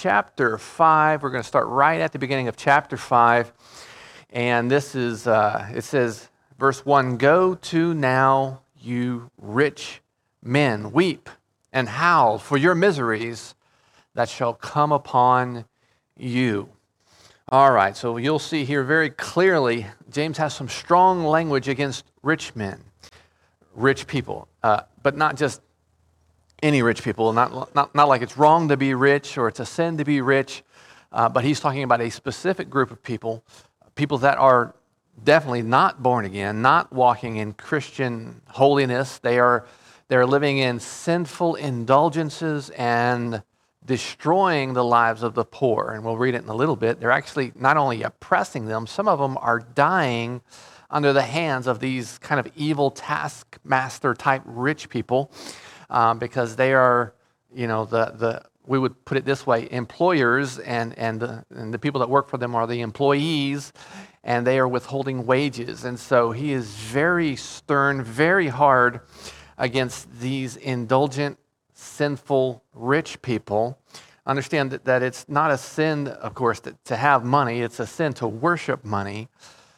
chapter 5. We're going to start right at the beginning of chapter 5. And this is, it says, verse 1, "Go to now, you rich men, weep and howl for your miseries that shall come upon you." All right, so you'll see here very clearly, James has some strong language against rich men, rich people, but not just any rich people, not like it's wrong to be rich or it's a sin to be rich, but he's talking about a specific group of people that are definitely not born again, not walking in Christian holiness. They're living in sinful indulgences and destroying the lives of the poor. And we'll read it in a little bit. They're actually not only oppressing them, some of them are dying under the hands of these kind of evil taskmaster type rich people, because they are, we would put it this way, employers and the people that work for them are the employees, and they are withholding wages. And so he is very stern, very hard against these indulgent, sinful, rich people. Understand that it's not a sin, of course, to have money. It's a sin to worship money.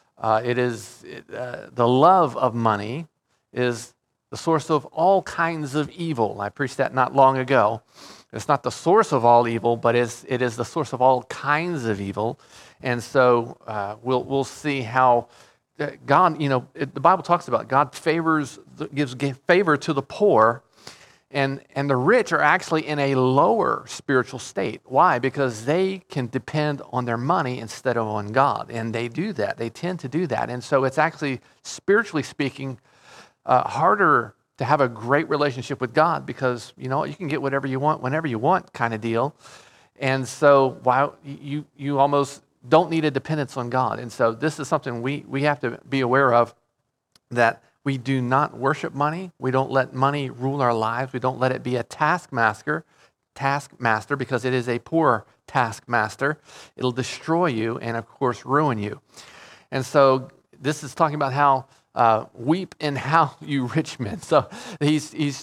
The love of money is the source of all kinds of evil. I preached that not long ago. It's not the source of all evil, but it is the source of all kinds of evil. And so we'll see how God, the Bible talks about God gives favor to the poor, and the rich are actually in a lower spiritual state. Why? Because they can depend on their money instead of on God, and they do that. They tend to do that, and so it's actually, spiritually speaking, harder to have a great relationship with God, because you can get whatever you want whenever you want, kind of deal. And so while you almost don't need a dependence on God. And so this is something we have to be aware of, that we do not worship money. We don't let money rule our lives. We don't let it be a taskmaster, because it is a poor taskmaster. It'll destroy you and, of course, ruin you. And so this is talking about how weep and howl, you rich men. So he's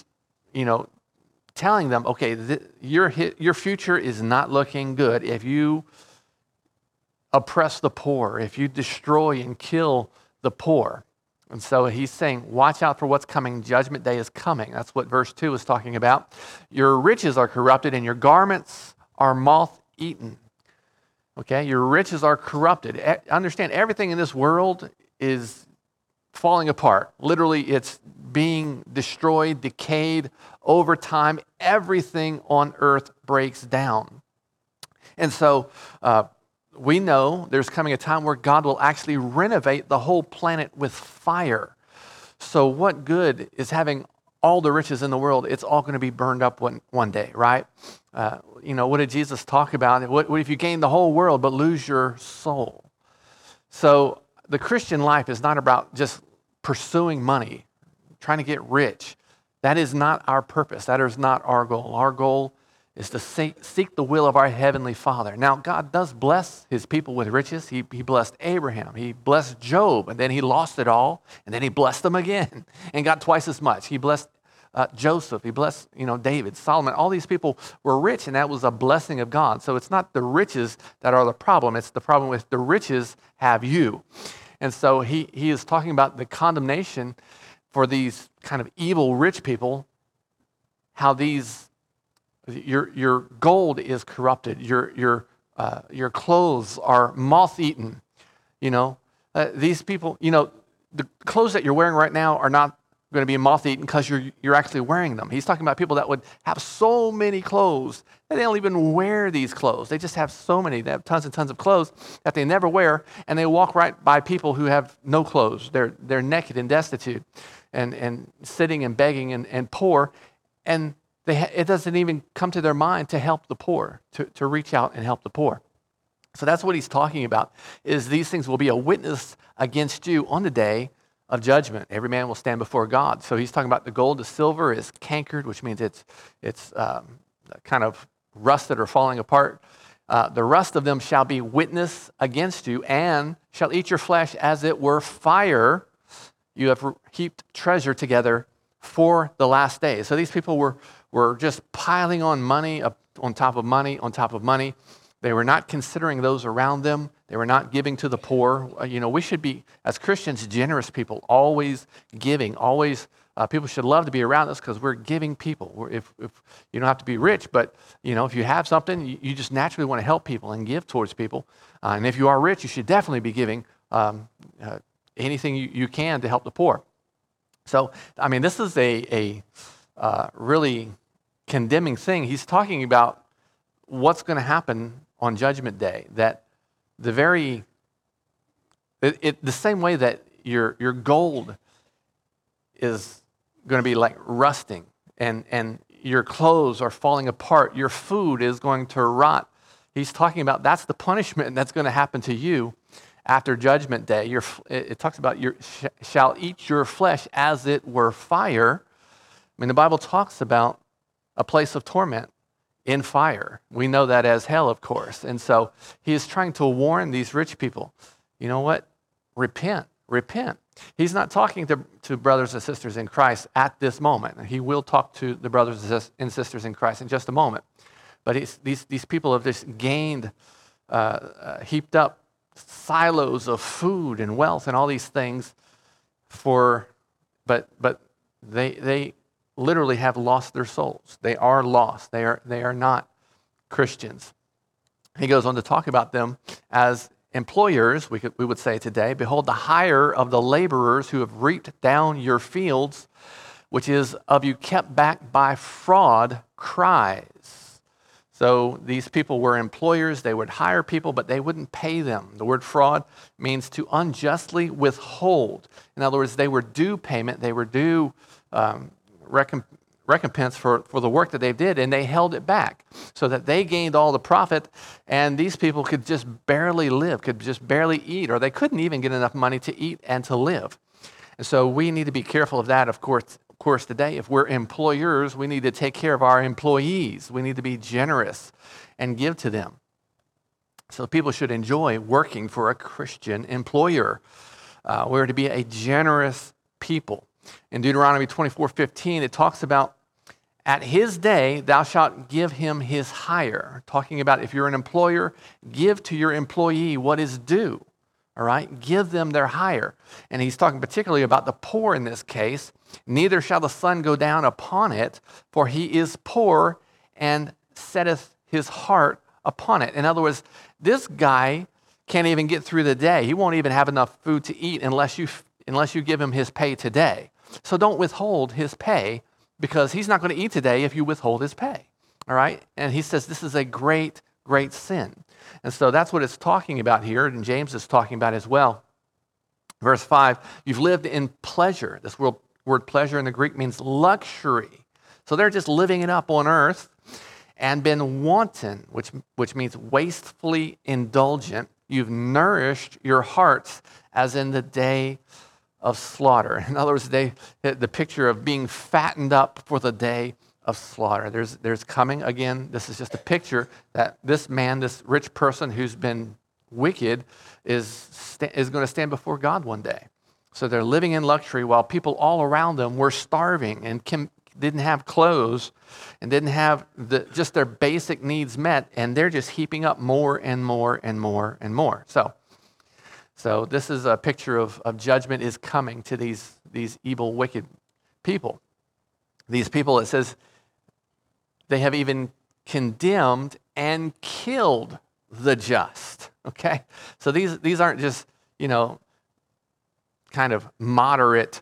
telling them, okay, your future is not looking good if you oppress the poor, if you destroy and kill the poor. And so he's saying, watch out for what's coming. Judgment day is coming. That's what verse 2 is talking about. Your riches are corrupted and your garments are moth-eaten. Okay, your riches are corrupted. Understand, everything in this world is falling apart. Literally, it's being destroyed, decayed over time. Everything on earth breaks down. And so we know there's coming a time where God will actually renovate the whole planet with fire. So what good is having all the riches in the world? It's all going to be burned up one day, right? What did Jesus talk about? What if you gain the whole world but lose your soul? So the Christian life is not about just pursuing money, trying to get rich. That is not our purpose. That is not our goal. Our goal is to seek the will of our Heavenly Father. Now, God does bless His people with riches. He blessed Abraham. He blessed Job, and then he lost it all, and then He blessed them again and got twice as much. He blessed Joseph. He blessed, David, Solomon. All these people were rich, and that was a blessing of God. So it's not the riches that are the problem. It's the problem with the riches have you. And so he is talking about the condemnation for these kind of evil rich people, how your gold is corrupted, your clothes are moth-eaten. These people, the clothes that you're wearing right now are not going to be moth-eaten because you're actually wearing them. He's talking about people that would have so many clothes that they don't even wear these clothes. They just have so many. They have tons and tons of clothes that they never wear, and they walk right by people who have no clothes. They're naked and destitute, and sitting and begging and poor, and it doesn't even come to their mind to help the poor, to reach out and help the poor. So that's what he's talking about, is these things will be a witness against you on the day of judgment. Every man will stand before God. So he's talking about the gold. The silver is cankered, which means it's kind of rusted or falling apart. The rust of them shall be witness against you, and shall eat your flesh as it were fire. You have heaped treasure together for the last days. So these people were just piling on money on top of money, on top of money. They were not considering those around them. They were not giving to the poor. We should be, as Christians, generous people, always giving, always. People should love to be around us because we're giving people. If you don't have to be rich, but if you have something, you just naturally want to help people and give towards people. And if you are rich, you should definitely be giving anything you can to help the poor. So, this is a really condemning thing. He's talking about what's going to happen on Judgment Day. That the same way that your gold is going to be like rusting, and your clothes are falling apart, your food is going to rot. He's talking about that's the punishment that's going to happen to you after Judgment Day. It talks about shall eat your flesh as it were fire. The Bible talks about a place of torment in fire. We know that as hell, of course. And so he is trying to warn these rich people, you know what? Repent. He's not talking to brothers and sisters in Christ at this moment. He will talk to the brothers and sisters in Christ in just a moment. But these people have just gained, heaped up silos of food and wealth and all these things but they literally have lost their souls. They are lost. They are not Christians. He goes on to talk about them as employers, we would say today. Behold, the hire of the laborers who have reaped down your fields, which is of you kept back by fraud, cries. So these people were employers. They would hire people, but they wouldn't pay them. The word fraud means to unjustly withhold. In other words, they were due payment. They were due recompense for the work that they did, and they held it back so that they gained all the profit, and these people could just barely live, could just barely eat, or they couldn't even get enough money to eat and to live. And so we need to be careful of that, of course, today. If we're employers, we need to take care of our employees. We need to be generous and give to them. So people should enjoy working for a Christian employer. We're to be a generous people. In Deuteronomy 24:15, it talks about, at his day thou shalt give him his hire. Talking about if you're an employer, give to your employee what is due. All right? Give them their hire. And he's talking particularly about the poor in this case. Neither shall the sun go down upon it, for he is poor and setteth his heart upon it. In other words, this guy can't even get through the day. He won't even have enough food to eat unless you give him his pay today. So don't withhold his pay, because he's not going to eat today if you withhold his pay. All right? And he says this is a great, great sin. And so that's what it's talking about here, and James is talking about as well. Verse 5, you've lived in pleasure. This word pleasure in the Greek means luxury. So they're just living it up on earth, and been wanton, which means wastefully indulgent. You've nourished your hearts as in the day of slaughter. In other words, the picture of being fattened up for the day of slaughter. There's coming, again, this is just a picture that this man, this rich person who's been wicked, is going to stand before God one day. So they're living in luxury while people all around them were starving and didn't have clothes and didn't have just their basic needs met, and they're just heaping up more and more and more and more. So this is a picture of judgment is coming to these evil, wicked people. These people, it says, they have even condemned and killed the just. Okay? So these aren't just, kind of moderate,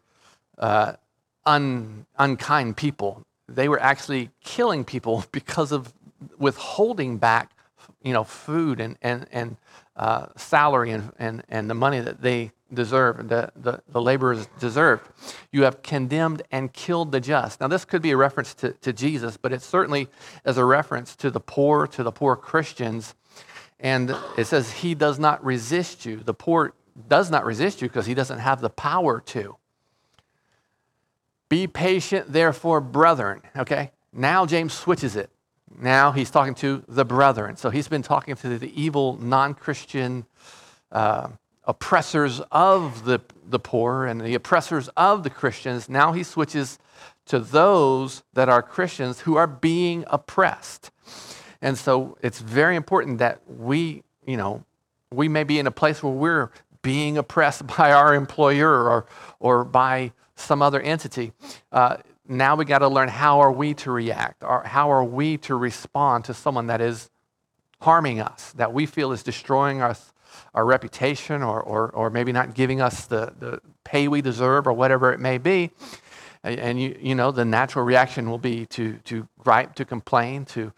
unkind people. They were actually killing people because of withholding back, food and salary and the money that they deserve, the laborers deserve. You have condemned and killed the just. Now, this could be a reference to Jesus, but it certainly is a reference to the poor Christians. And it says he does not resist you. The poor does not resist you because he doesn't have the power to. Be patient, therefore, brethren. Okay? Now James switches it. Now he's talking to the brethren. So he's been talking to the evil, non-Christian oppressors of the poor and the oppressors of the Christians. Now he switches to those that are Christians who are being oppressed. And so it's very important that we may be in a place where we're being oppressed by our employer or by some other entity. Now we got to learn, how are we to react? Or how are we to respond to someone that is harming us, that we feel is destroying us, our reputation, or maybe not giving us the pay we deserve, or whatever it may be. And the natural reaction will be to gripe, to complain, to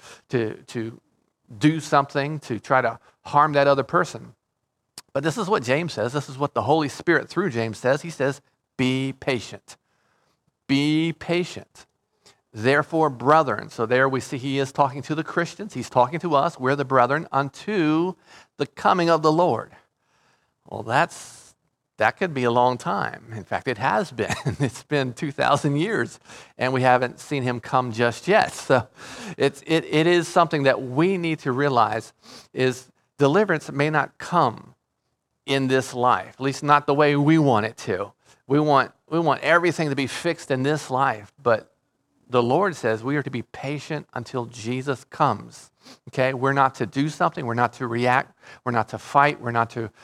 do something to try to harm that other person. But this is what James says. This is what the Holy Spirit through James says. He says, be patient. Be patient. Therefore, brethren. So there we see he is talking to the Christians. He's talking to us. We're the brethren unto the coming of the Lord. Well, that could be a long time. In fact, it has been. It's been 2,000 years, and we haven't seen him come just yet. So it is something that we need to realize is deliverance may not come in this life, at least not the way we want it to. We want everything to be fixed in this life, but the Lord says we are to be patient until Jesus comes. Okay, we're not to do something. We're not to react. We're not to fight. We're not to.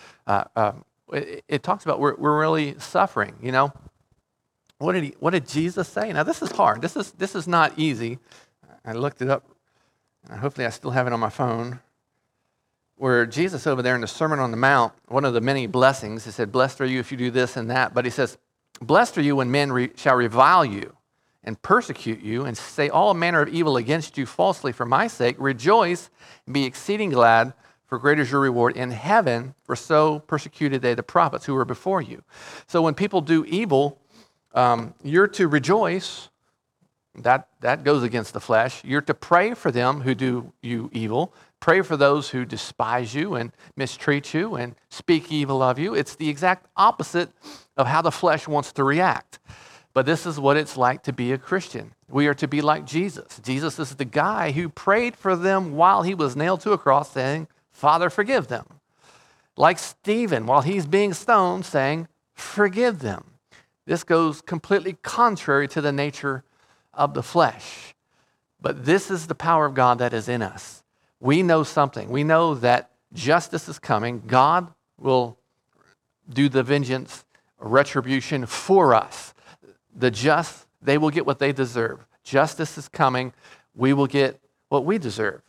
It talks about we're really suffering. What did Jesus say? Now this is hard. This is not easy. I looked it up. Hopefully, I still have it on my phone. Where Jesus over there in the Sermon on the Mount, one of the many blessings, he said, "Blessed are you if you do this and that." But he says, "Blessed are you when men shall revile you and persecute you and say all manner of evil against you falsely for my sake. Rejoice and be exceeding glad, for great is your reward in heaven, for so persecuted they the prophets who were before you." So when people do evil, you're to rejoice. That goes against the flesh. You're to pray for them who do you evil. Pray for those who despise you and mistreat you and speak evil of you. It's the exact opposite of how the flesh wants to react. But this is what it's like to be a Christian. We are to be like Jesus. Jesus is the guy who prayed for them while he was nailed to a cross, saying, "Father, forgive them." Like Stephen, while he's being stoned, saying, "Forgive them." This goes completely contrary to the nature of the flesh. But this is the power of God that is in us. We know something. We know that justice is coming. God will do the vengeance, retribution for us. The just, they will get what they deserve. Justice is coming. We will get what we deserve.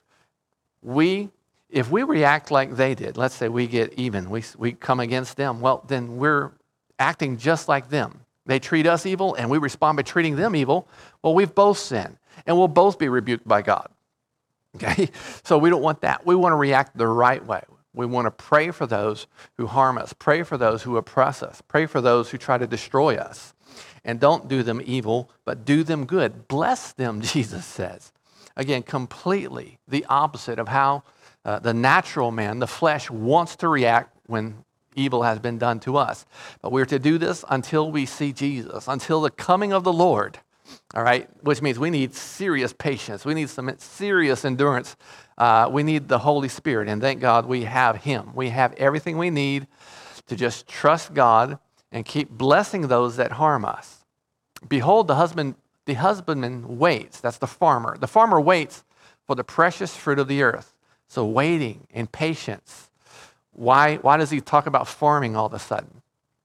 If we react like they did, let's say we get even, we come against them, well, then we're acting just like them. They treat us evil, and we respond by treating them evil. Well, we've both sinned, and we'll both be rebuked by God. Okay? So we don't want that. We want to react the right way. We want to pray for those who harm us, pray for those who oppress us, pray for those who try to destroy us. And don't do them evil, but do them good. Bless them, Jesus says. Again, completely the opposite of how the natural man, the flesh, wants to react when evil has been done to us. But we're to do this until we see Jesus, until the coming of the Lord. All right, which means we need serious patience. We need some serious endurance. We need the Holy Spirit, and thank God we have Him. We have everything we need to just trust God and keep blessing those that harm us. Behold, the husbandman waits. That's the farmer. The farmer waits for the precious fruit of the earth. So waiting and patience. Why does he talk about farming all of a sudden?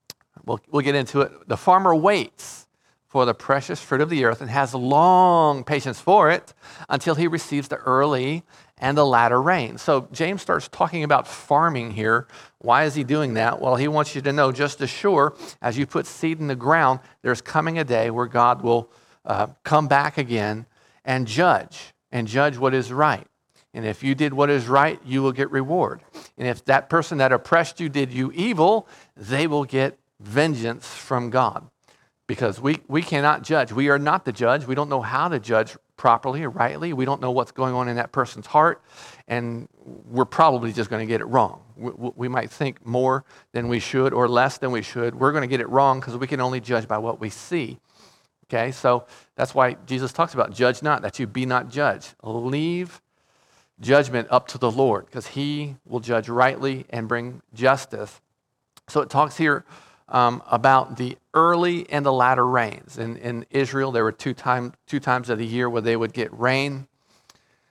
We'll get into it. The farmer waits for the precious fruit of the earth and has long patience for it until he receives the early and the latter rain. So James starts talking about farming here. Why is he doing that? Well, he wants you to know just as sure as you put seed in the ground, there's coming a day where God will come back again and judge what is right. And if you did what is right, you will get reward. And if that person that oppressed you did you evil, they will get vengeance from God. Because we cannot judge. We are not the judge. We don't know how to judge properly or rightly. We don't know what's going on in that person's heart. And we're probably just going to get it wrong. We might think more than we should or less than we should. We're going to get it wrong because we can only judge by what we see. Okay, so that's why Jesus talks about judge not, that you be not judged. Leave judgment up to the Lord because He will judge rightly and bring justice. So it talks here about the early and the latter rains. In Israel, there were two times of the year where they would get rain.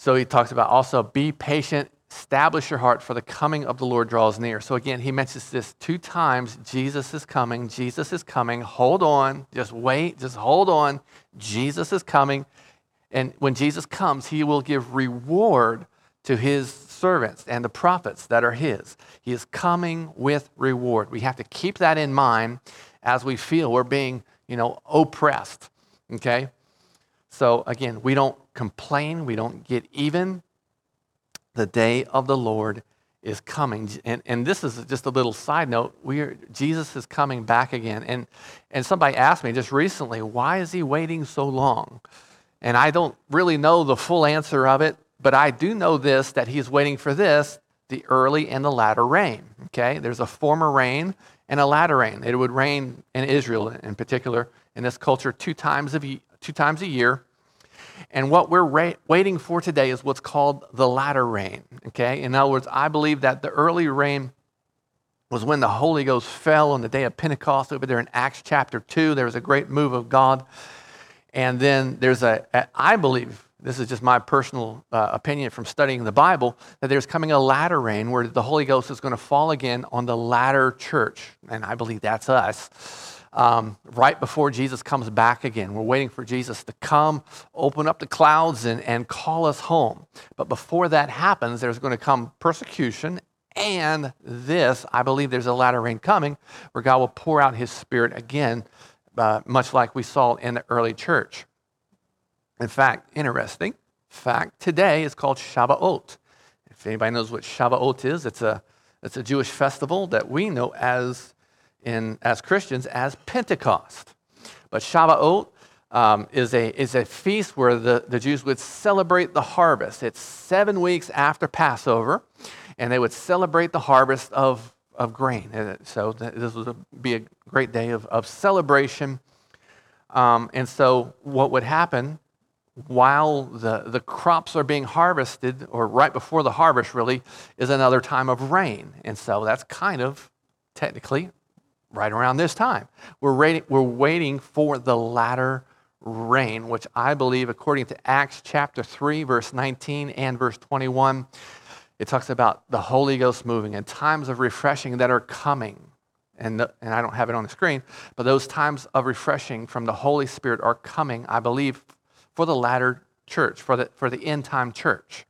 So he talks about also be patient, establish your heart, for the coming of the Lord draws near. So again, he mentions this 2 times. Jesus is coming. Jesus is coming. Hold on. Just wait. Just hold on. Jesus is coming. And when Jesus comes, he will give reward to his servants and the prophets that are his. He is coming with reward. We have to keep that in mind as we feel we're being, oppressed. Okay? So again, we don't complain. We don't get even. The day of the Lord is coming. And this is just a little side note. Jesus is coming back again. And somebody asked me just recently, why is he waiting so long? And I don't really know the full answer of it, but I do know this, that he's waiting for this, the early and the latter rain. Okay? There's a former rain and a latter rain. It would rain in Israel in particular, in this culture, 2 times a year. And what we're waiting for today is what's called the latter rain. Okay? In other words, I believe that the early rain was when the Holy Ghost fell on the day of Pentecost over there in Acts chapter 2. There was a great move of God. And then there's I believe, this is just my personal opinion from studying the Bible, that there's coming a latter rain where the Holy Ghost is going to fall again on the latter church. And I believe that's us. Right before Jesus comes back again. We're waiting for Jesus to come, open up the clouds, and call us home. But before that happens, there's going to come persecution. And this, I believe there's a latter rain coming where God will pour out his Spirit again, much like we saw in the early church. In fact, interesting fact, today is called Shavuot. If anybody knows what Shavuot is, it's a Jewish festival that we know as Christians as Pentecost. But Shavuot is a feast where the Jews would celebrate the harvest. It's 7 weeks after Passover, and they would celebrate the harvest of grain. So this would be a great day of celebration. And so what would happen while the crops are being harvested, or right before the harvest really, is another time of rain. And so that's kind of technically right around this time. We're waiting for the latter rain, which I believe, according to Acts chapter 3, verse 19 and verse 21, it talks about the Holy Ghost moving and times of refreshing that are coming. And I don't have it on the screen, but those times of refreshing from the Holy Spirit are coming, I believe, for the latter church, for the end time church.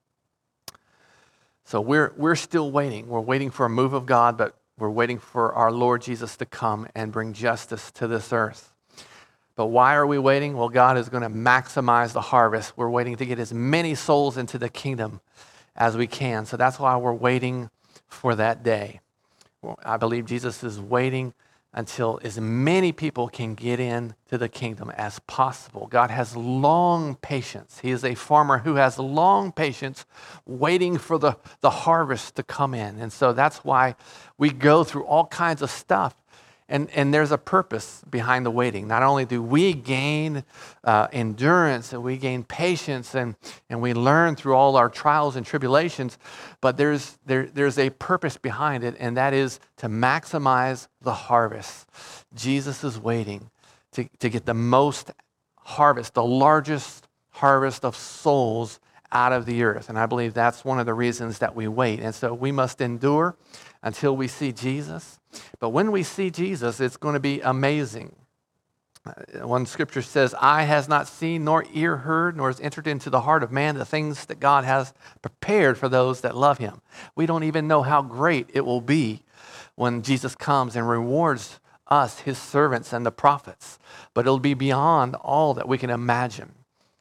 So we're still waiting. We're waiting for a move of God, but we're waiting for our Lord Jesus to come and bring justice to this earth. But why are we waiting? Well, God is going to maximize the harvest. We're waiting to get as many souls into the kingdom as we can. So that's why we're waiting for that day. Well, I believe Jesus is waiting until as many people can get into the kingdom as possible. God has long patience. He is a farmer who has long patience waiting for the harvest to come in. And so that's why we go through all kinds of stuff. And there's a purpose behind the waiting. Not only do we gain endurance and we gain patience and we learn through all our trials and tribulations, but there's a purpose behind it, and that is to maximize the harvest. Jesus is waiting to get the most harvest, the largest harvest of souls out of the earth. And I believe that's one of the reasons that we wait. And so we must endure until we see Jesus. But when we see Jesus, it's going to be amazing. One scripture says, "Eye has not seen, nor ear heard, nor has entered into the heart of man the things that God has prepared for those that love him." We don't even know how great it will be when Jesus comes and rewards us, his servants and the prophets. But it'll be beyond all that we can imagine,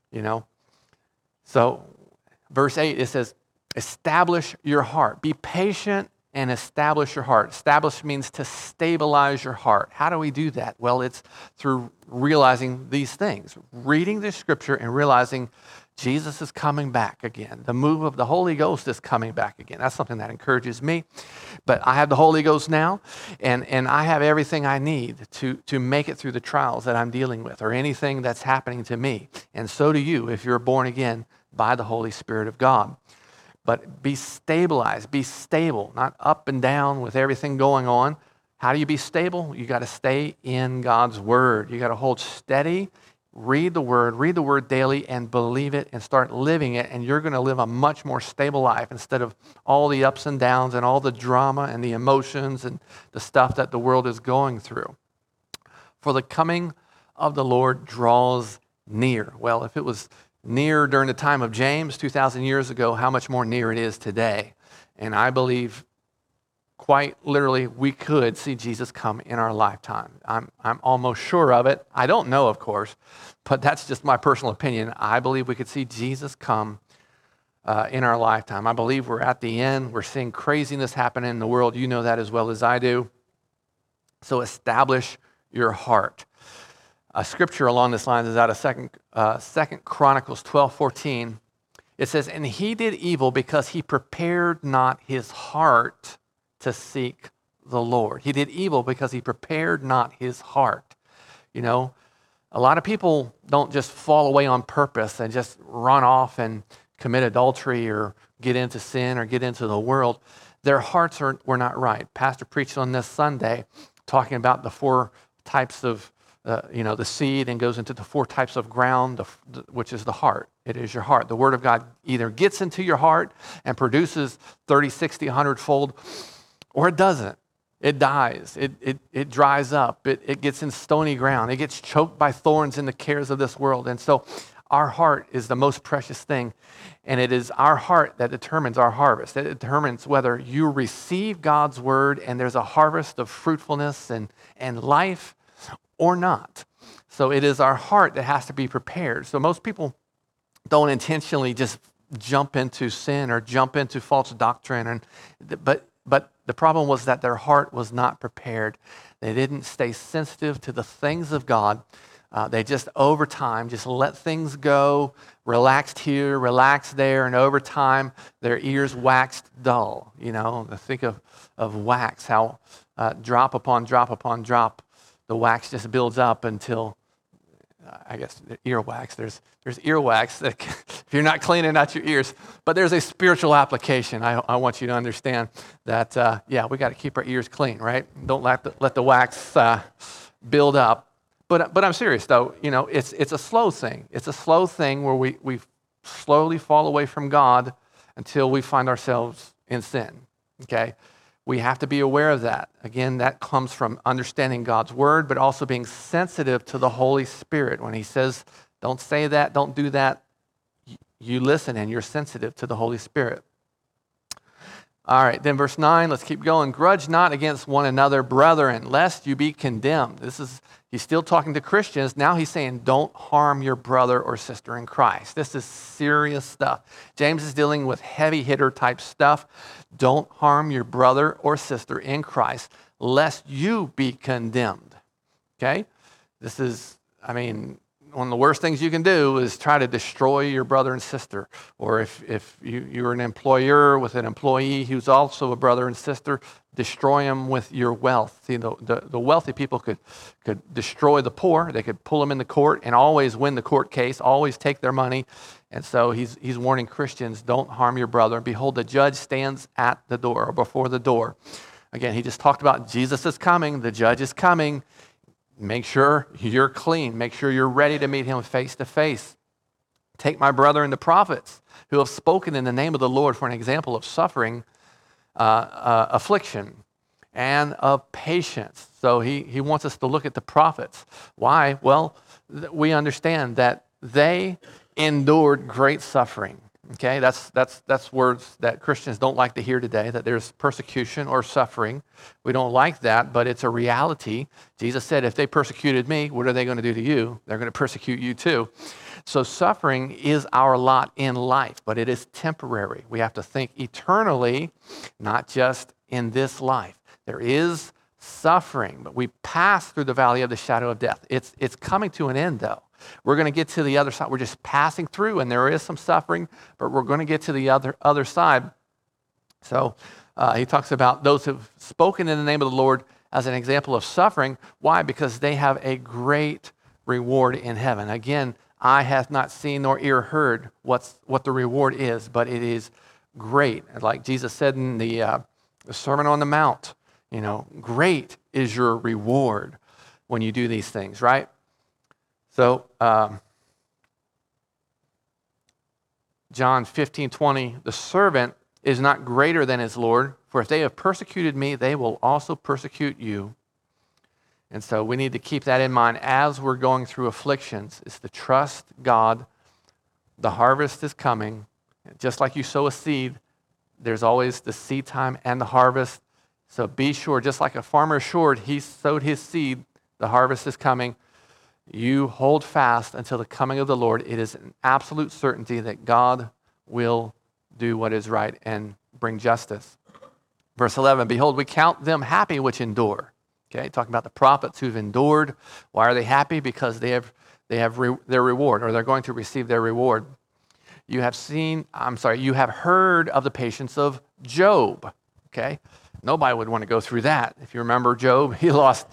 So verse 8, it says, establish your heart. Be patient and establish your heart. Establish means to stabilize your heart. How do we do that? Well, it's through realizing these things. Reading the scripture and realizing Jesus is coming back again. The move of the Holy Ghost is coming back again. That's something that encourages me. But I have the Holy Ghost now, and I have everything I need to make it through the trials that I'm dealing with or anything that's happening to me. And so do you if you're born again by the Holy Spirit of God. But be stabilized, be stable, not up and down with everything going on. How do you be stable? You got to stay in God's word. You got to hold steady read the Word daily and believe it and start living it, and you're going to live a much more stable life instead of all the ups and downs and all the drama and the emotions and the stuff that the world is going through. For the coming of the Lord draws near. Well, if it was near during the time of James 2,000 years ago, how much more near it is today. And I believe quite literally we could see Jesus come in our lifetime. I'm almost sure of it. I don't know, of course, but that's just my personal opinion. I believe we could see Jesus come in our lifetime. I believe we're at the end. We're seeing craziness happen in the world. You know that as well as I do. So establish your heart. A scripture along this line is out of Second Chronicles 12:14. It says, "And he did evil because he prepared not his heart to seek the Lord." He did evil because he prepared not his heart. You know, a lot of people don't just fall away on purpose and just run off and commit adultery or get into sin or get into the world. Their hearts were not right. Pastor preached on this Sunday talking about the four types of the seed, and goes into the four types of ground, which is the heart. It is your heart. The Word of God either gets into your heart and produces 30, 60, 100-fold, or it doesn't. It dies. It dries up. It gets in stony ground. It gets choked by thorns and the cares of this world. And so our heart is the most precious thing, and it is our heart that determines our harvest. It determines whether you receive God's Word and there's a harvest of fruitfulness and life, or not. So it is our heart that has to be prepared. So most people don't intentionally just jump into sin or jump into false doctrine, but the problem was that their heart was not prepared. They didn't stay sensitive to the things of God. They just over time just let things go, relaxed here, relaxed there, and over time their ears waxed dull. You know, think of wax, how drop upon drop upon drop, the wax just builds up until, I guess, earwax. There's earwax that if you're not cleaning out your ears. But there's a spiritual application. I want you to understand that, we got to keep our ears clean, right? Don't let the wax build up. But I'm serious, though. You know, it's a slow thing. It's a slow thing where we slowly fall away from God until we find ourselves in sin, okay? We have to be aware of that. Again, that comes from understanding God's Word, but also being sensitive to the Holy Spirit. When He says, don't say that, don't do that, you listen and you're sensitive to the Holy Spirit. All right, then verse 9, let's keep going. "Grudge not against one another, brethren, lest you be condemned." He's still talking to Christians. Now he's saying, don't harm your brother or sister in Christ. This is serious stuff. James is dealing with heavy hitter type stuff. Don't harm your brother or sister in Christ, lest you be condemned. Okay? This is, one of the worst things you can do is try to destroy your brother and sister. Or if you're an employer with an employee who's also a brother and sister, destroy them with your wealth. See, the wealthy people could destroy the poor. They could pull them in the court and always win the court case, always take their money. And so he's warning Christians, don't harm your brother. Behold, the judge stands at the door or before the door. Again, he just talked about Jesus is coming. The judge is coming. Make sure you're clean. Make sure you're ready to meet him face to face. "Take my brother and the prophets who have spoken in the name of the Lord for an example of suffering, affliction, and of patience." So he wants us to look at the prophets. Why? Well, we understand that they endured great suffering. Okay, that's words that Christians don't like to hear today, that there's persecution or suffering. We don't like that, but it's a reality. Jesus said, if they persecuted me, what are they going to do to you? They're going to persecute you too. So suffering is our lot in life, but it is temporary. We have to think eternally, not just in this life. There is suffering, but we pass through the valley of the shadow of death. It's coming to an end, though. We're going to get to the other side. We're just passing through, and there is some suffering, but we're going to get to the other side. So he talks about those who've spoken in the name of the Lord as an example of suffering. Why? Because they have a great reward in heaven. Again, eye hath not seen nor ear heard what the reward is, but it is great. Like Jesus said in the Sermon on the Mount, great is your reward when you do these things, right? So, John 15:20, the servant is not greater than his Lord, for if they have persecuted me, they will also persecute you. And so we need to keep that in mind as we're going through afflictions, is to trust God. The harvest is coming. Just like you sow a seed, there's always the seed time and the harvest. So be sure, just like a farmer assured he sowed his seed, the harvest is coming. You hold fast until the coming of the Lord. It is an absolute certainty that God will do what is right and bring justice. Verse 11, behold, we count them happy which endure. Okay, talking about the prophets who've endured. Why are they happy? Because they have their reward, or they're going to receive their reward. You have heard of the patience of Job. Okay, nobody would want to go through that. If you remember Job, he lost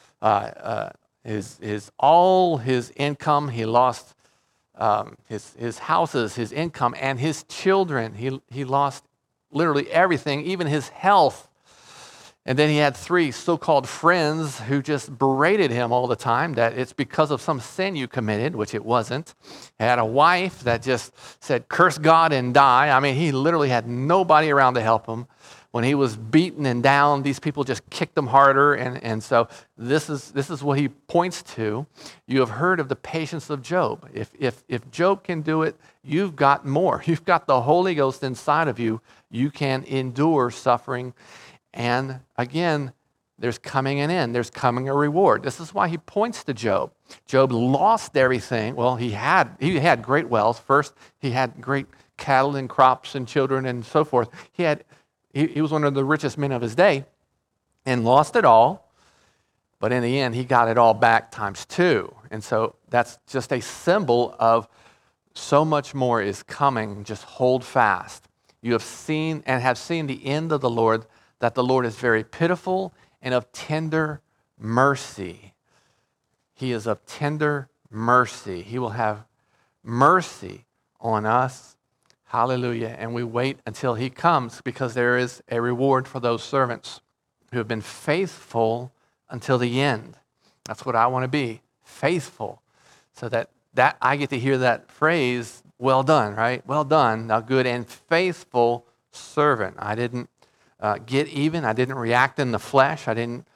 all his income. He lost his houses, his income, and his children. He lost literally everything, even his health. And then he had 3 so-called friends who just berated him all the time that it's because of some sin you committed, which it wasn't. He had a wife that just said, curse God and die. I mean, he literally had nobody around to help him. When he was beaten and down, these people just kicked him harder. And so this is what he points to. You have heard of the patience of Job. If Job can do it, you've got more. You've got the Holy Ghost inside of you. You can endure suffering. And again, there's coming an end. There's coming a reward. This is why he points to Job. Job lost everything. Well, he had great wealth. First, he had great cattle and crops and children and so forth. He was one of the richest men of his day and lost it all. But in the end, he got it all back times 2. And so that's just a symbol of so much more is coming. Just hold fast. You have seen the end of the Lord, that the Lord is very pitiful and of tender mercy. He is of tender mercy. He will have mercy on us. Hallelujah. And we wait until he comes, because there is a reward for those servants who have been faithful until the end. That's what I want to be, faithful. So that I get to hear that phrase, well done, right? Well done, thou good and faithful servant. I didn't get even. I didn't react in the flesh. I didn't,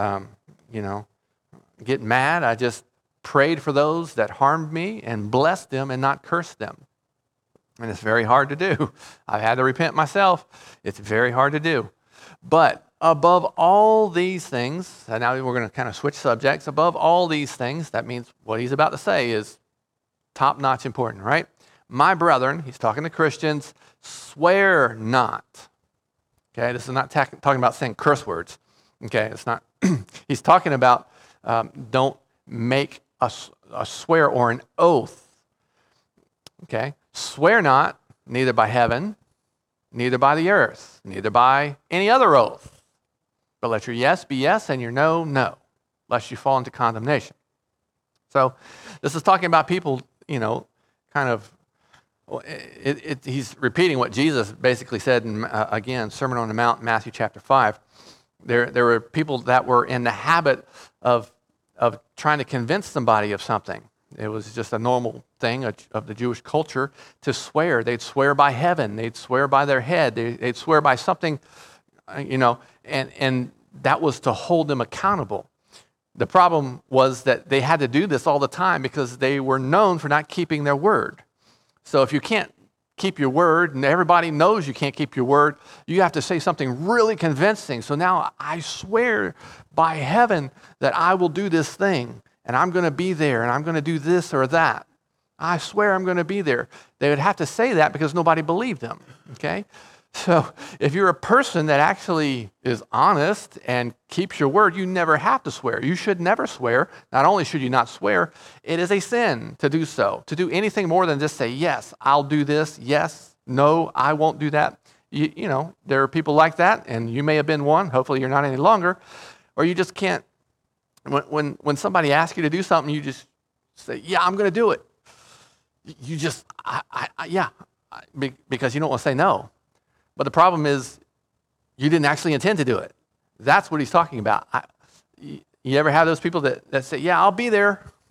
get mad. I just prayed for those that harmed me and blessed them and not cursed them. And it's very hard to do. I've had to repent myself. It's very hard to do. But above all these things, and now we're going to kind of switch subjects. Above all these things, that means what he's about to say is top-notch important, right? My brethren, he's talking to Christians, swear not. Okay, this is not talking about saying curse words. Okay, it's not. He's talking about don't make a swear or an oath. Okay, swear not, neither by heaven, neither by the earth, neither by any other oath. But let your yes be yes and your no, no, lest you fall into condemnation. So this is talking about people, kind of, he's repeating what Jesus basically said in, again, Sermon on the Mount, Matthew chapter 5. There were people that were in the habit of trying to convince somebody of something. It was just a normal thing of the Jewish culture to swear. They'd swear by heaven. They'd swear by their head. They'd swear by something, and that was to hold them accountable. The problem was that they had to do this all the time because they were known for not keeping their word. So if you can't keep your word, and everybody knows you can't keep your word, you have to say something really convincing. So now I swear by heaven that I will do this thing, and I'm going to be there, and I'm going to do this or that. I swear I'm going to be there. They would have to say that because nobody believed them, okay? So if you're a person that actually is honest and keeps your word, you never have to swear. You should never swear. Not only should you not swear, it is a sin to do so. To do anything more than just say, yes, I'll do this. Yes, no, I won't do that. There are people like that, and you may have been one. Hopefully you're not any longer. Or you just can't. When somebody asks you to do something, you just say, yeah, I'm going to do it. You just, because you don't want to say no. But the problem is you didn't actually intend to do it. That's what he's talking about. You ever have those people that say, yeah, I'll be there.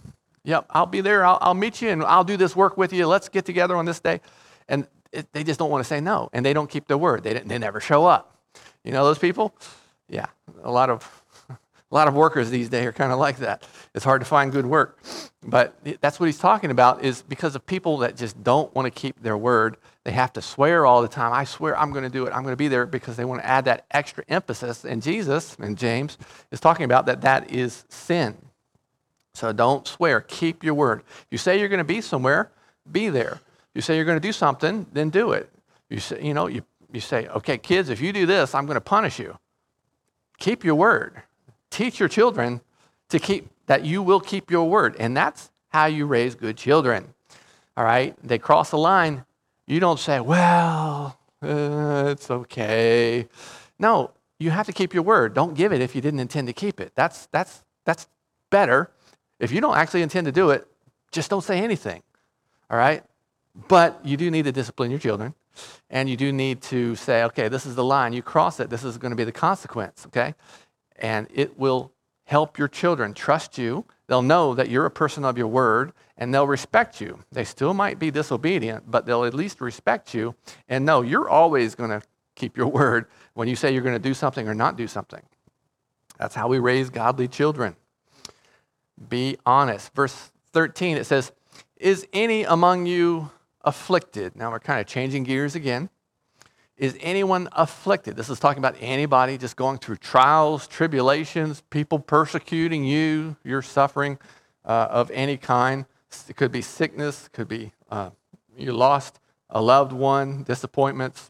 Yep, I'll be there. I'll meet you, and I'll do this work with you. Let's get together on this day. And they just don't want to say no, and they don't keep their word. They never show up. You know those people? Yeah, a lot of workers these days are kind of like that. It's hard to find good work. But that's what he's talking about, is because of people that just don't want to keep their word. They have to swear all the time. I swear I'm going to do it. I'm going to be there, because they want to add that extra emphasis. And Jesus and James is talking about that is sin. So don't swear. Keep your word. If you say you're going to be somewhere, be there. If you say you're going to do something, then do it. You say, you say, okay, kids, if you do this, I'm going to punish you. Keep your word. Teach your children that you will keep your word. And that's how you raise good children. All right? They cross the line. You don't say, well, it's okay. No, you have to keep your word. Don't give it if you didn't intend to keep it. That's better. If you don't actually intend to do it, just don't say anything. All right? But you do need to discipline your children. And you do need to say, okay, this is the line. You cross it. This is going to be the consequence, okay? And it will help your children trust you. They'll know that you're a person of your word, and they'll respect you. They still might be disobedient, but they'll at least respect you and know you're always going to keep your word when you say you're going to do something or not do something. That's how we raise godly children. Be honest. Verse 13, it says, is any among you afflicted? Now we're kind of changing gears again. Is anyone afflicted? This is talking about anybody just going through trials, tribulations, people persecuting you, you're suffering of any kind. It could be sickness, could be you lost a loved one, disappointments.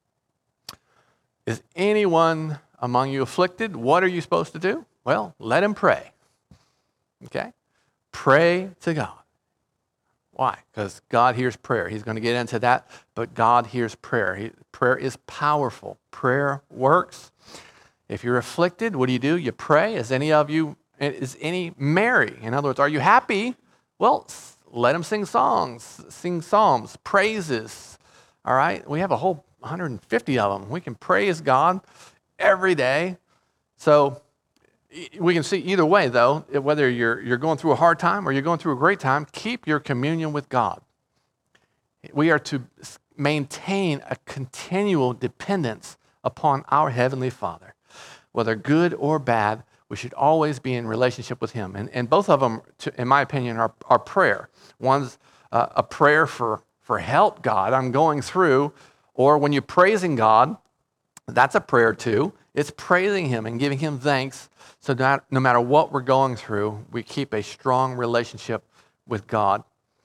Is anyone among you afflicted? What are you supposed to do? Well, let him pray. Okay? Pray to God. Why? Because God hears prayer. He's going to get into that, but God hears prayer. Prayer is powerful. Prayer works. If you're afflicted, what do? You pray. Is any merry? In other words, are you happy? Well, let them sing songs, sing psalms, praises. All right? We have a whole 150 of them. We can praise God every day. So we can see either way, though, whether you're going through a hard time or you're going through a great time, keep your communion with God. We are to maintain a continual dependence upon our Heavenly Father. Whether good or bad, we should always be in relationship with Him. And both of them, in my opinion, are prayer. One's a prayer for help, God, I'm going through. Or when you're praising God, that's a prayer too. It's praising Him and giving Him thanks. So no matter what we're going through, we keep a strong relationship with God.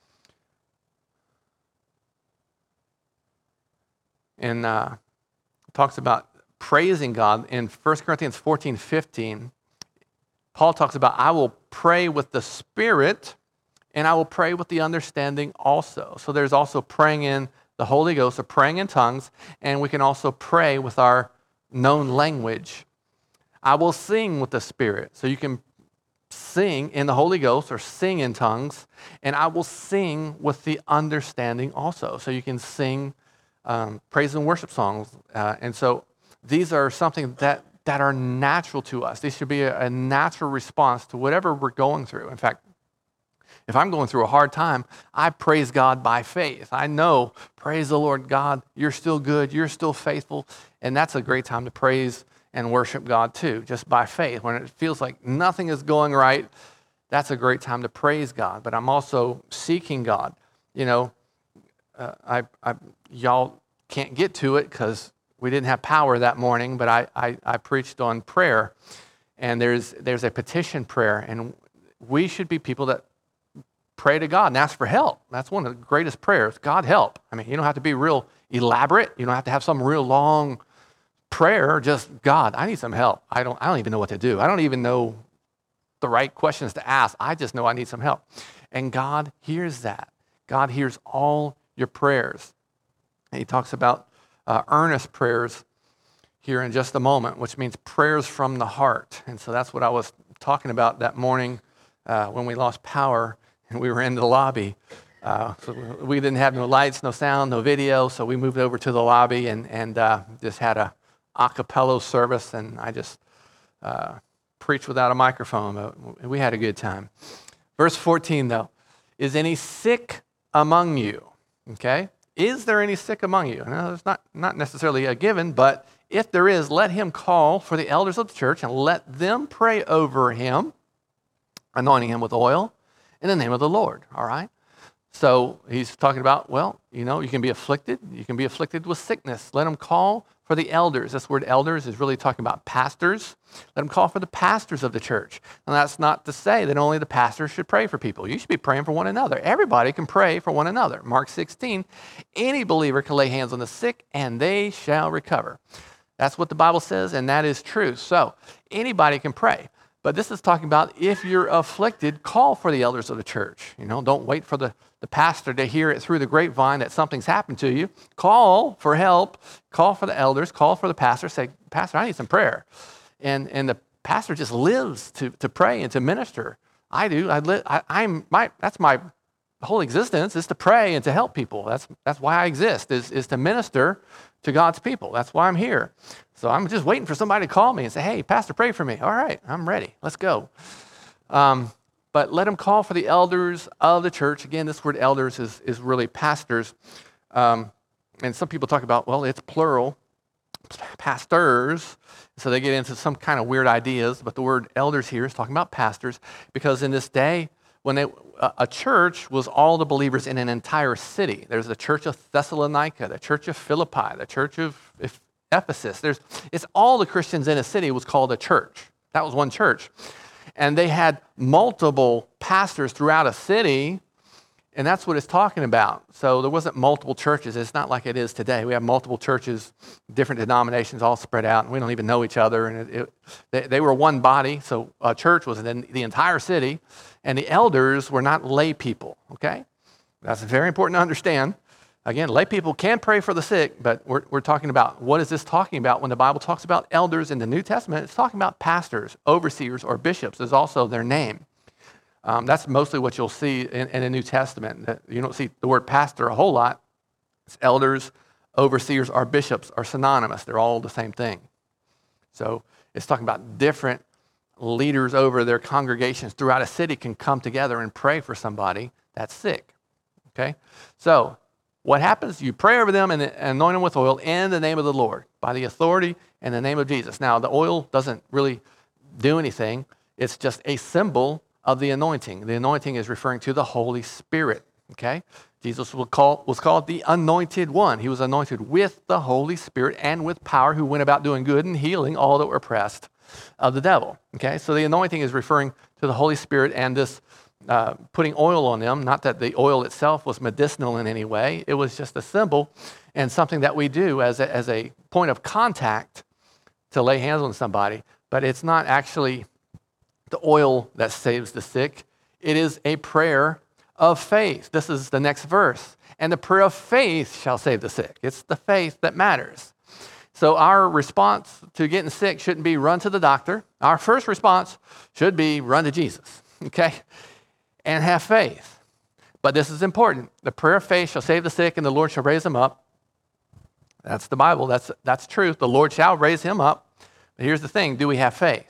And talks about praising God in 1 Corinthians 14:15. Paul talks about, I will pray with the Spirit, and I will pray with the understanding also. So there's also praying in the Holy Ghost, or praying in tongues, and we can also pray with our known language. I will sing with the Spirit. So you can sing in the Holy Ghost or sing in tongues, and I will sing with the understanding also. So you can sing praise and worship songs. And so these are something that are natural to us. These should be a natural response to whatever we're going through. In fact, if I'm going through a hard time, I praise God by faith. I know, praise the Lord God, you're still good, you're still faithful, and that's a great time to praise and worship God too, just by faith. When it feels like nothing is going right, that's a great time to praise God. But I'm also seeking God. You know, y'all can't get to it because we didn't have power that morning, but I preached on prayer, and there's a petition prayer, and we should be people that pray to God and ask for help. That's one of the greatest prayers. God help. I mean, you don't have to be real elaborate. You don't have to have some real long prayer. Just, God, I need some help. I don't even know what to do. I don't even know the right questions to ask. I just know I need some help. And God hears that. God hears all your prayers. And He talks about earnest prayers here in just a moment, which means prayers from the heart. And so that's what I was talking about that morning when we lost power and we were in the lobby. So we didn't have no lights, no sound, no video, so we moved over to the lobby and just had a cappella service, and I just preached without a microphone. But we had a good time. Verse 14, though, is any sick among you? Okay? Is there any sick among you? Now, it's not necessarily a given, but if there is, let him call for the elders of the church and let them pray over him, anointing him with oil in the name of the Lord. All right? So he's talking about, well, you can be afflicted. You can be afflicted with sickness. Let him call for the elders. This word elders is really talking about pastors. Let him call for the pastors of the church. And that's not to say that only the pastors should pray for people. You should be praying for one another. Everybody can pray for one another. Mark 16, any believer can lay hands on the sick and they shall recover. That's what the Bible says, and that is true. So anybody can pray. But this is talking about if you're afflicted, call for the elders of the church. Don't wait for the pastor to hear it through the grapevine that something's happened to you. Call for help. Call for the elders. Call for the pastor. Say, Pastor, I need some prayer. And the pastor just lives to pray and to minister. I do. That's my whole existence, is to pray and to help people. That's why I exist, is to minister to God's people. That's why I'm here. So I'm just waiting for somebody to call me and say, hey, Pastor, pray for me. All right, I'm ready. Let's go. But let him call for the elders of the church. Again, this word elders is really pastors. And some people talk about, well, it's plural, pastors. So they get into some kind of weird ideas. But the word elders here is talking about pastors, because in this day, when a church was all the believers in an entire city. There's the church of Thessalonica, the church of Philippi, the church of Ephesus. It's all the Christians in a city was called a church. That was one church. And they had multiple pastors throughout a city, and that's what it's talking about. So there wasn't multiple churches. It's not like it is today. We have multiple churches, different denominations all spread out, and we don't even know each other. And they were one body, so a church was in the entire city, and the elders were not lay people, okay? That's very important to understand. Again, lay people can pray for the sick, but we're talking about, what is this talking about when the Bible talks about elders in the New Testament? It's talking about pastors, overseers, or bishops is also their name. That's mostly what you'll see in the New Testament. You don't see the word pastor a whole lot. It's elders, overseers, or bishops are synonymous. They're all the same thing. So it's talking about different leaders over their congregations throughout a city can come together and pray for somebody that's sick. Okay? So what happens? You pray over them and anoint them with oil in the name of the Lord, by the authority and the name of Jesus. Now, the oil doesn't really do anything. It's just a symbol of the anointing. The anointing is referring to the Holy Spirit, okay? Jesus was called the Anointed One. He was anointed with the Holy Spirit and with power, who went about doing good and healing all that were oppressed of the devil, okay? So the anointing is referring to the Holy Spirit and this putting oil on them. Not that the oil itself was medicinal in any way. It was just a symbol and something that we do as a point of contact to lay hands on somebody. But it's not actually the oil that saves the sick. It is a prayer of faith. This is the next verse. And the prayer of faith shall save the sick. It's the faith that matters. So our response to getting sick shouldn't be run to the doctor. Our first response should be run to Jesus, okay? And have faith. But this is important. The prayer of faith shall save the sick, and the Lord shall raise them up. That's the Bible. That's truth. The Lord shall raise him up. But here's the thing. Do we have faith?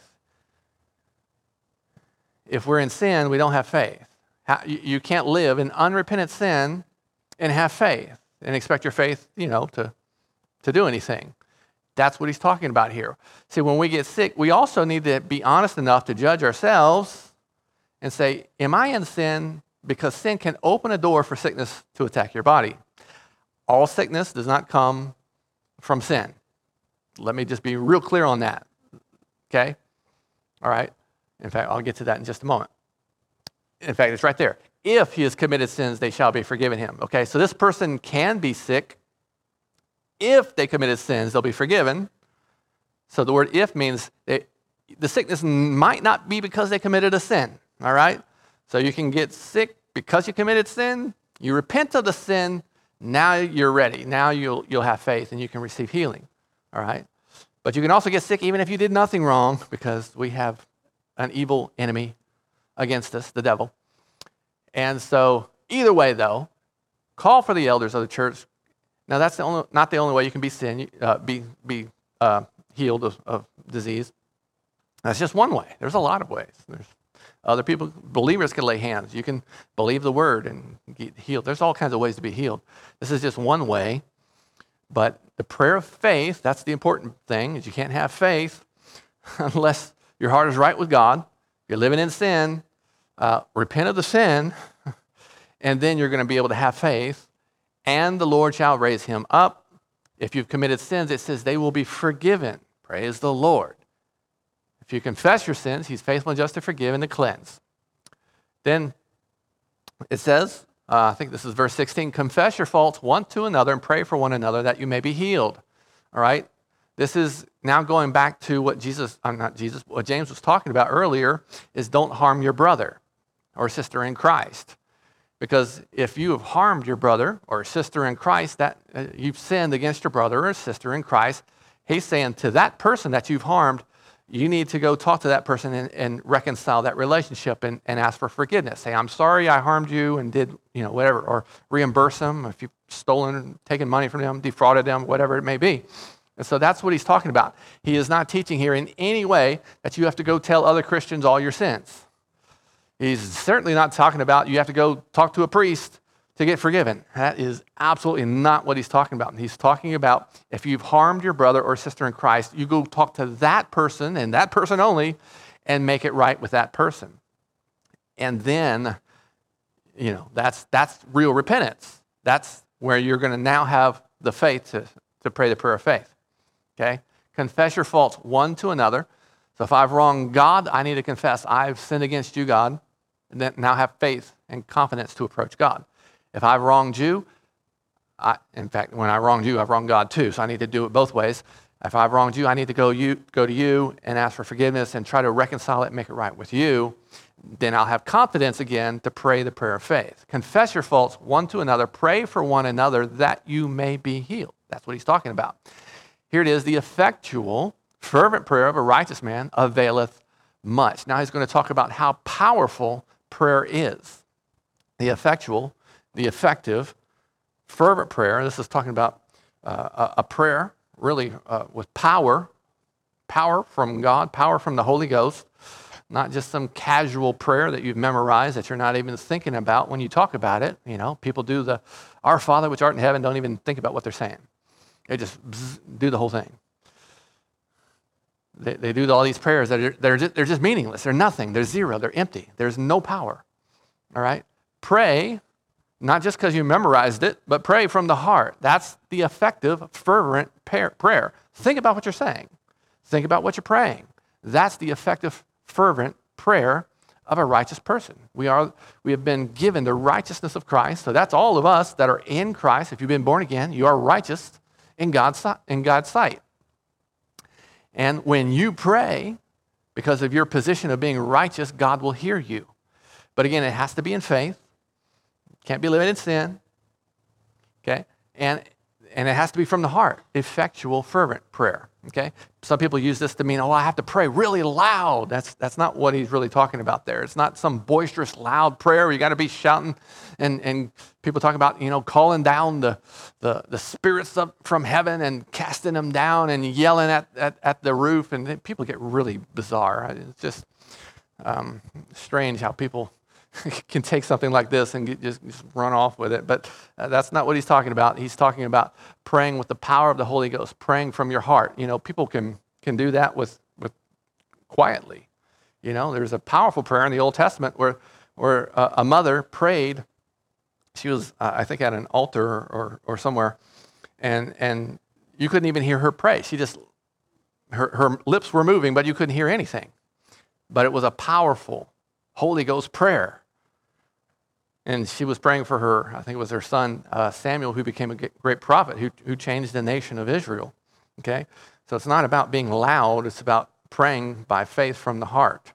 If we're in sin, we don't have faith. You can't live in unrepentant sin and have faith and expect your faith, to do anything. That's what he's talking about here. See, when we get sick, we also need to be honest enough to judge ourselves and say, am I in sin? Because sin can open a door for sickness to attack your body. All sickness does not come from sin. Let me just be real clear on that, okay? All right? In fact, I'll get to that in just a moment. In fact, it's right there. If he has committed sins, they shall be forgiven him. Okay, so this person can be sick. If they committed sins, they'll be forgiven. So the word if means the sickness might not be because they committed a sin. All right? So you can get sick because you committed sin. You repent of the sin. Now you're ready. Now you'll have faith and you can receive healing. All right? But you can also get sick even if you did nothing wrong, because we have an evil enemy against us, the devil. And so either way, though, call for the elders of the church. Now that's not the only way you can be healed of disease. That's just one way. There's a lot of ways. There's Other people, believers can lay hands. You can believe the word and get healed. There's all kinds of ways to be healed. This is just one way. But the prayer of faith, that's the important thing, is you can't have faith unless your heart is right with God. You're living in sin. Repent of the sin, and then you're going to be able to have faith. And the Lord shall raise him up. If you've committed sins, it says they will be forgiven. Praise the Lord. If you confess your sins, he's faithful and just to forgive and to cleanse. Then it says, I think this is verse 16, confess your faults one to another and pray for one another that you may be healed. All right? This is now going back to what what James was talking about earlier, is don't harm your brother or sister in Christ. Because if you have harmed your brother or sister in Christ, that you've sinned against your brother or sister in Christ, he's saying to that person that you've harmed, you need to go talk to that person and reconcile that relationship and ask for forgiveness. Say, I'm sorry I harmed you and did, whatever, or reimburse them if you've stolen, taken money from them, defrauded them, whatever it may be. And so that's what he's talking about. He is not teaching here in any way that you have to go tell other Christians all your sins. He's certainly not talking about you have to go talk to a priest to get forgiven. That is absolutely not what he's talking about. And he's talking about if you've harmed your brother or sister in Christ, you go talk to that person and that person only and make it right with that person. And then, that's real repentance. That's where you're going to now have the faith to pray the prayer of faith. Okay? Confess your faults one to another. So if I've wronged God, I need to confess I've sinned against you, God, and then now have faith and confidence to approach God. If I've wronged you, in fact, when I wronged you, I've wronged God too, so I need to do it both ways. If I've wronged you, I need to go to you and ask for forgiveness and try to reconcile it and make it right with you. Then I'll have confidence again to pray the prayer of faith. Confess your faults one to another. Pray for one another that you may be healed. That's what he's talking about. Here it is, the effectual, fervent prayer of a righteous man availeth much. Now he's going to talk about how powerful prayer is. The effectual, the effective, fervent prayer. This is talking about a prayer really with power from God, power from the Holy Ghost, not just some casual prayer that you've memorized that you're not even thinking about when you talk about it. People do the Our Father which art in heaven, don't even think about what they're saying. They just do the whole thing. They do all these prayers that they're just meaningless. They're nothing. They're zero. They're empty. There's no power. All right? Pray, not just because you memorized it, but pray from the heart. That's the effective, fervent prayer. Think about what you're saying. Think about what you're praying. That's the effective, fervent prayer of a righteous person. We have been given the righteousness of Christ. So that's all of us that are in Christ. If you've been born again, you are righteous in God's sight. And when you pray, because of your position of being righteous, God will hear you. But again, it has to be in faith. Can't be living in sin. Okay? And it has to be from the heart. Effectual, fervent prayer. Okay? Some people use this to mean, I have to pray really loud. That's not what he's really talking about there. It's not some boisterous, loud prayer where you got to be shouting and people talk about, calling down the spirits up from heaven and casting them down and yelling at the roof. And people get really bizarre. It's just strange how people can take something like this and just run off with it. But that's not what he's talking about. He's talking about praying with the power of the Holy Ghost, praying from your heart. People can do that with quietly. There's a powerful prayer in the Old Testament where a mother prayed. She was, I think, at an altar or somewhere, and you couldn't even hear her pray. She just, her lips were moving, but you couldn't hear anything. But it was a powerful Holy Ghost prayer. And she was praying for her, I think it was her son, Samuel, who became a great prophet, who changed the nation of Israel. Okay? So it's not about being loud, it's about praying by faith from the heart.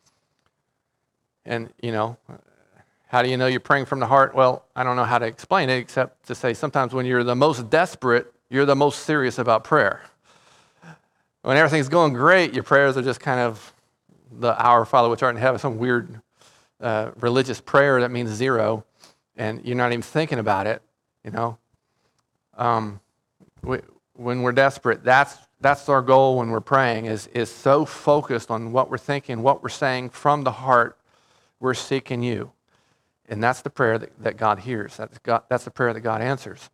And, how do you know you're praying from the heart? Well, I don't know how to explain it except to say sometimes when you're the most desperate, you're the most serious about prayer. When everything's going great, your prayers are just kind of the Our Father which art in heaven, some weird religious prayer that means zero, and you're not even thinking about it, when we're desperate, that's our goal when we're praying, is so focused on what we're thinking, what we're saying from the heart, We're seeking you. And that's the prayer that God hears. That's the prayer that God answers.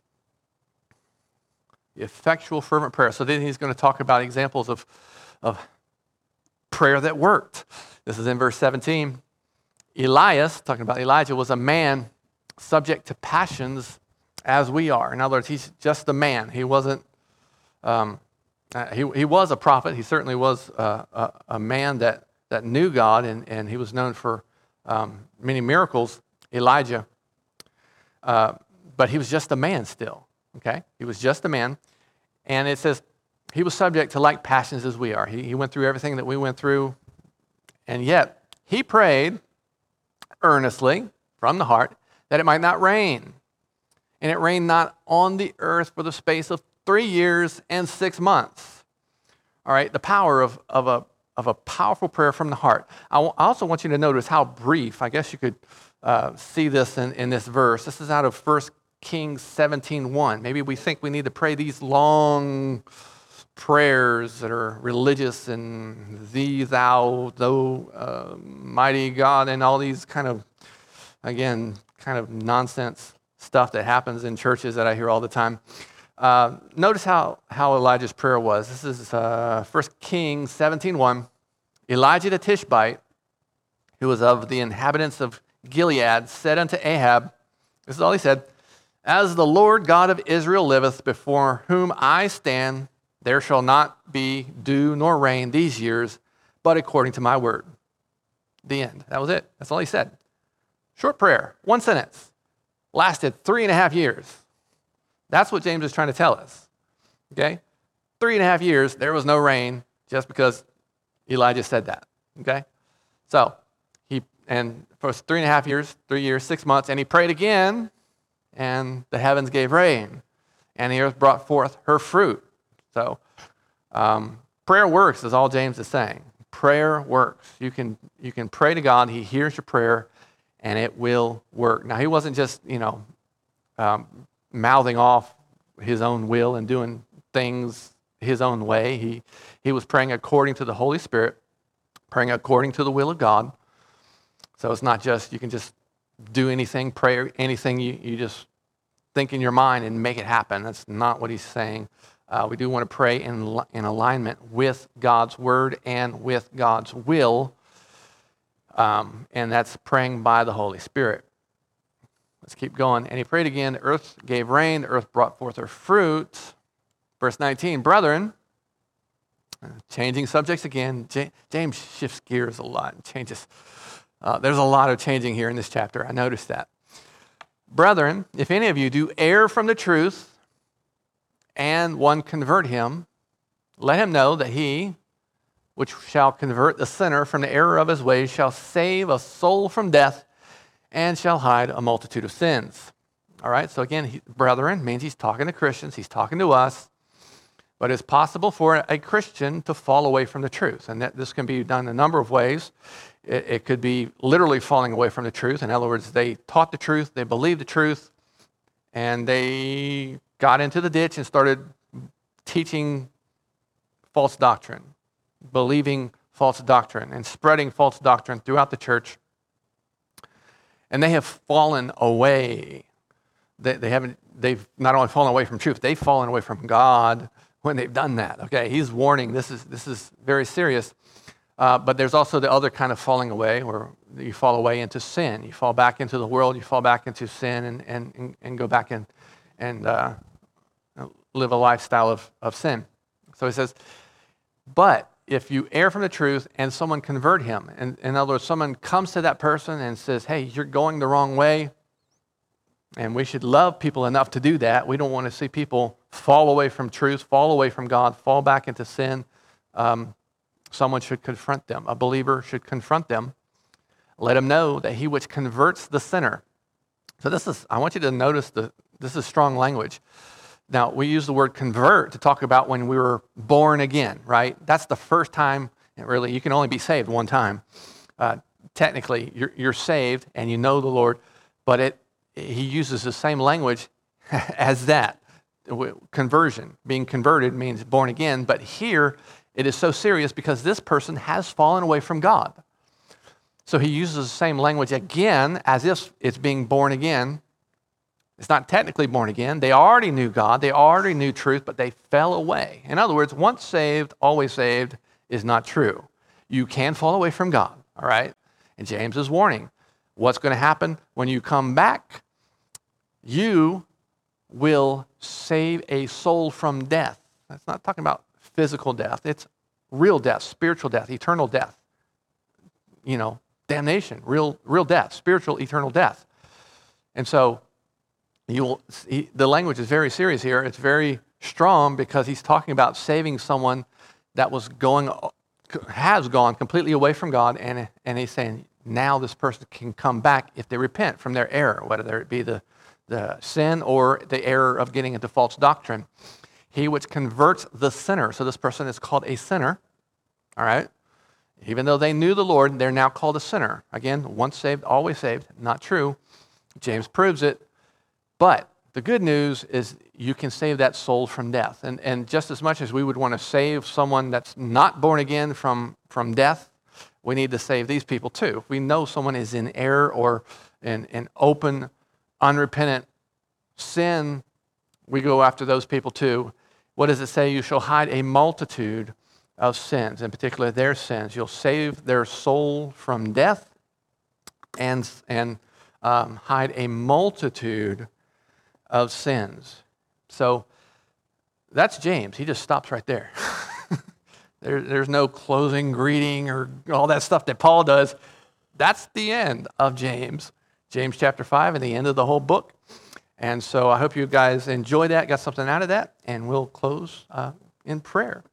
The effectual, fervent prayer. So then he's going to talk about examples of prayer that worked. This is in verse 17. Elias, talking about Elijah, was a man subject to passions as we are. In other words, he's just a man. He wasn't, he was a prophet. He certainly was a man that knew God, and he was known for many miracles, Elijah. But he was just a man still, okay? He was just a man. And it says he was subject to like passions as we are. He went through everything that we went through, and yet he prayed earnestly from the heart that it might not rain. And it rained not on the earth for the space of 3 years and 6 months. All right, the power of a powerful prayer from the heart. I also want you to notice how brief, I guess you could see this in this verse. This is out of 1 Kings 17:1. Maybe we think we need to pray these long prayers that are religious and thee, thou, though, mighty God, and all these kind of nonsense stuff that happens in churches that I hear all the time. Notice how Elijah's prayer was. This is 1 Kings 17:1. Elijah the Tishbite, who was of the inhabitants of Gilead, said unto Ahab, this is all he said, as the Lord God of Israel liveth, before whom I stand, there shall not be dew nor rain these years, but according to my word. The end. That was it. That's all he said. Short prayer, one sentence, lasted 3.5 years. That's what James is trying to tell us. Okay? 3.5 years, there was no rain just because Elijah said that. Okay? So, and for 3.5 years, 3 years, 6 months, and he prayed again, and the heavens gave rain, and the earth brought forth her fruit. So, prayer works, is all James is saying. Prayer works. You can pray to God, he hears your prayer, and it will work. Now, he wasn't just, mouthing off his own will and doing things his own way. He was praying according to the Holy Spirit, praying according to the will of God. So it's not just, you can just do anything, pray anything you just think in your mind and make it happen. That's not what he's saying. We do want to pray in alignment with God's word and with God's will. And that's praying by the Holy Spirit. Let's keep going. And he prayed again. The earth gave rain. The earth brought forth her fruit. Verse 19, brethren, changing subjects again. James shifts gears a lot and changes. There's a lot of changing here in this chapter. I noticed that. Brethren, if any of you do err from the truth and one convert him, let him know that he, which shall convert the sinner from the error of his ways, shall save a soul from death and shall hide a multitude of sins. All right, so again, brethren means he's talking to Christians, he's talking to us, but it's possible for a Christian to fall away from the truth, and that this can be done a number of ways. It could be literally falling away from the truth. In other words, they taught the truth, they believed the truth, and they got into the ditch and started teaching false doctrine, believing false doctrine, and spreading false doctrine throughout the church. And they have fallen away. They've not only fallen away from truth, they've fallen away from God when they've done that. Okay, he's warning, this is very serious. But there's also the other kind of falling away, where you fall away into sin. You fall back into the world, you fall back into sin and go back and live a lifestyle of sin. So he says, but if you err from the truth and someone convert him, and in other words, someone comes to that person and says, hey, you're going the wrong way, and we should love people enough to do that. We don't want to see people fall away from truth, fall away from God, fall back into sin. Someone should confront them. A believer should confront them. Let him know that he which converts the sinner. So I want you to notice this is strong language. Now, we use the word convert to talk about when we were born again, right? That's the first time, really, you can only be saved one time. Technically, you're saved and you know the Lord, but he uses the same language as that. Conversion, being converted means born again, but here it is so serious because this person has fallen away from God. So he uses the same language again as if it's being born again. It's not technically born again. They already knew God. They already knew truth, but they fell away. In other words, once saved, always saved is not true. You can fall away from God, all right? And James is warning, what's going to happen when you come back? You will save a soul from death. That's not talking about physical death. It's real death, spiritual death, eternal death. Damnation, real death, spiritual, eternal death. And so the language is very serious here. It's very strong because he's talking about saving someone that has gone completely away from God, and he's saying now this person can come back if they repent from their error, whether it be the sin or the error of getting into false doctrine. He which converts the sinner. So this person is called a sinner, all right? Even though they knew the Lord, they're now called a sinner. Again, once saved, always saved. Not true. James proves it. But the good news is you can save that soul from death. And just as much as we would want to save someone that's not born again from death, we need to save these people too. If we know someone is in error or in open, unrepentant sin, we go after those people too. What does it say? You shall hide a multitude of sins, in particular their sins. You'll save their soul from death and hide a multitude of sins. So that's James. He just stops right there. There's no closing greeting or all that stuff that Paul does. That's the end of James. James chapter 5 and the end of the whole book. And so I hope you guys enjoy that, got something out of that, and we'll close in prayer.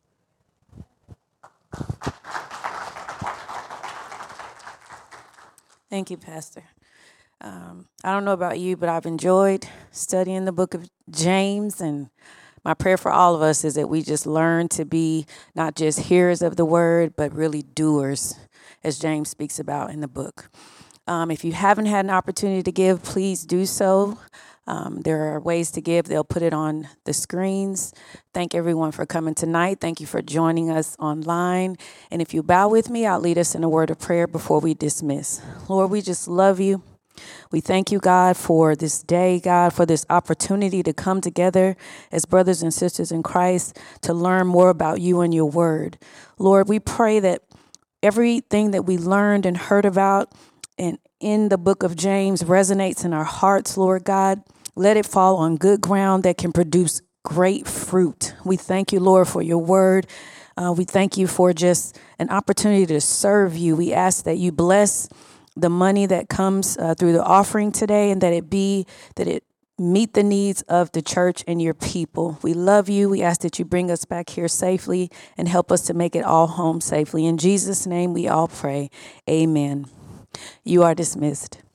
Thank you, Pastor. I don't know about you, but I've enjoyed studying the book of James, and my prayer for all of us is that we just learn to be not just hearers of the word, but really doers, as James speaks about in the book. If you haven't had an opportunity to give, please do so. There are ways to give. They'll put it on the screens. Thank everyone for coming tonight. Thank you for joining us online. And if you bow with me, I'll lead us in a word of prayer before we dismiss. Lord, we just love you. We thank you, God, for this day, God, for this opportunity to come together as brothers and sisters in Christ to learn more about you and your word. Lord, we pray that everything that we learned and heard about and in the book of James resonates in our hearts, Lord God. Let it fall on good ground that can produce great fruit. We thank you, Lord, for your word. We thank you for just an opportunity to serve you. We ask that you bless the money that comes through the offering today, and that it meet the needs of the church and your people. We love you. We ask that you bring us back here safely and help us to make it all home safely. In Jesus' name we all pray. Amen. You are dismissed.